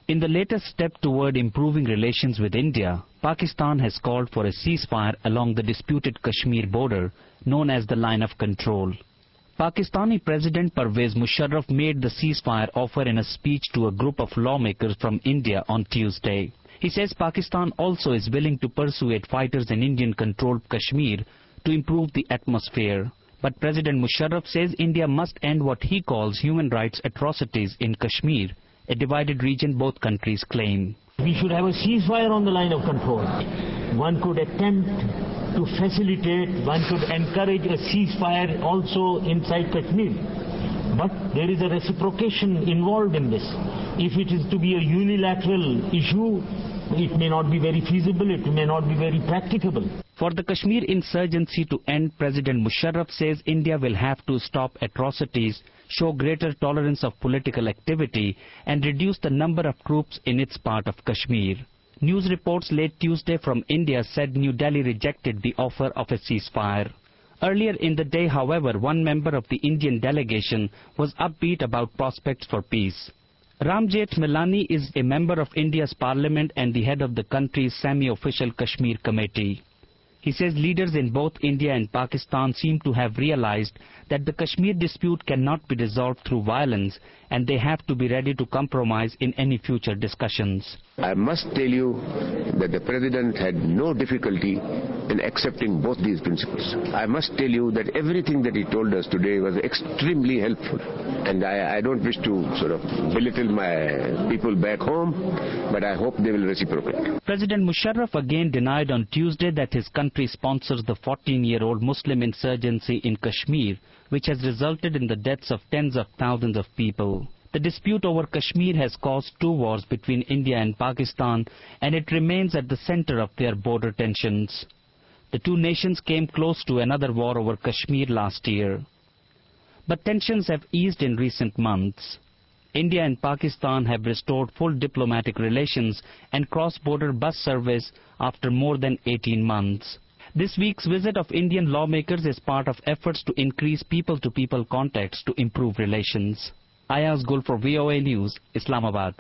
In the latest step toward improving relations with India, Pakistan has called for a ceasefire along the disputed Kashmir border, known as the Line of Control. Pakistani President Pervez Musharraf made the ceasefire offer in a speech to a group of lawmakers from India on Tuesday. He says Pakistan also is willing to persuade fighters in Indian-controlled Kashmir to improve the atmosphere. But President Musharraf says India must end what he calls human rights atrocities in Kashmir, a divided region both countries claim. We should have a ceasefire on the line of control. One could attempt to facilitate, one could encourage a ceasefire also inside Kashmir. But there is a reciprocation involved in this. If it is to be a unilateral issue, it may not be very feasible, it may not be very practicable. For the Kashmir insurgency to end, President Musharraf says India will have to stop atrocities, show greater tolerance of political activity, and reduce the number of troops in its part of Kashmir. News reports late Tuesday from India said New Delhi rejected the offer of a ceasefire. Earlier in the day, however, one member of the Indian delegation was upbeat about prospects for peace. Ram Jethmalani is a member of India's parliament and the head of the country's semi-official Kashmir committee. He says leaders in both India and Pakistan seem to have realized that the Kashmir dispute cannot be resolved through violence and they have to be ready to compromise in any future discussions. I must tell you that the President had no difficulty in accepting both these principles. I must tell you that everything that he told us today was extremely helpful. And I don't wish to sort of belittle my people back home, but I hope they will reciprocate. President Musharraf again denied on Tuesday that his country sponsors the 14-year-old Muslim insurgency in Kashmir, which has resulted in the deaths of tens of thousands of people. The dispute over Kashmir has caused two wars between India and Pakistan, and it remains at the center of their border tensions. The two nations came close to another war over Kashmir last year. But tensions have eased in recent months. India and Pakistan have restored full diplomatic relations and cross-border bus service after more than 18 months. This week's visit of Indian lawmakers is part of efforts to increase people-to-people contacts to improve relations. Ayaz Gul for VOA News, Islamabad.